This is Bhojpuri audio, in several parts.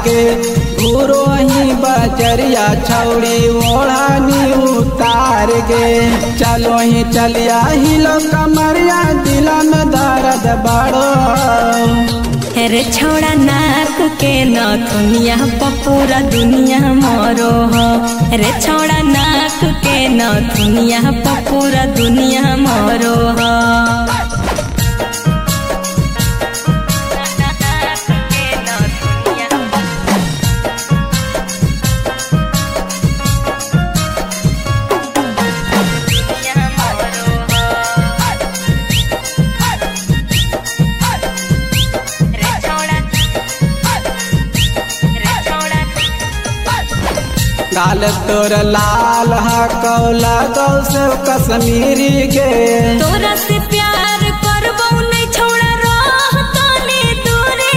के घूरो ही बजरिया छौड़ी ओढ़नी उतार गे। चलो ही चलिया हिलो कमरिया दिला में दर्द बड़ो। रे छोड़ा नाक के नथुनिया पूरा दुनिया मोरो हो। रे छोड़ा नाक के नथुनिया पूरा दुनिया मोरो हो। गाल तोर लाल कौला गौ से कश्मीरी गे। तोरा से प्यार करबो नहीं छोड़ा रह तनी दूरी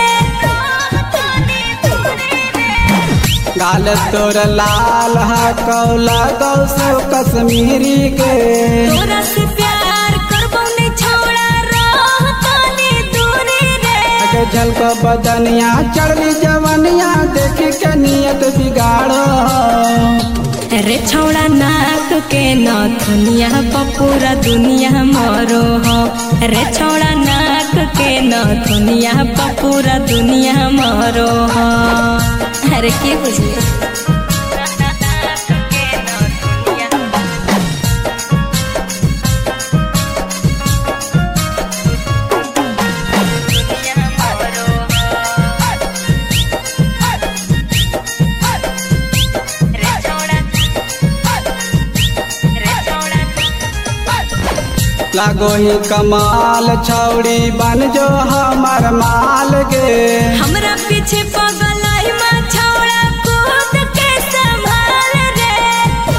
रे। गाल तोर लाल कौला गौ से कश्मीरी गे। तोरा से प्यार करबो नहीं छोड़ा रह तनी दूरी रे। झलको बदनिया चढ़ली जवनिया देखी के नियत बिगाड़ो। रे छोड़ा नाक के नथुनिया पूरा दुनिया मोरो हो। रे छोड़ा नाक के नथुनिया पूरा दुनिया मोरो हो। अरे की बुझली लागो ही कमाल छौड़ी बन जो हमार माल गे। हमरा पीछे पगल आई मा छौड़ा कूद के संभाल रे।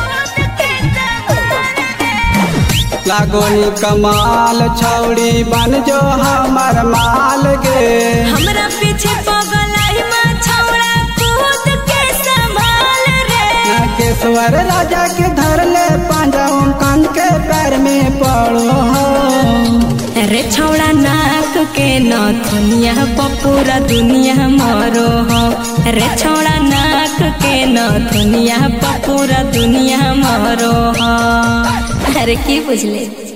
लागो ही कमाल छौड़ी बन जो हमार माल गे। हमरा पीछे पगल आई मा छौड़ा कूद के संभाल रे। नागेश्वर राजा के धर ले पांजा कान के पैर में पड़ो। रे छोड़ा नाक के नथुनिया पूरा दुनिया मोरो हो। रे छोड़ा नाक के नथुनिया पूरा दुनिया मोरो हो। अरे की बुझले।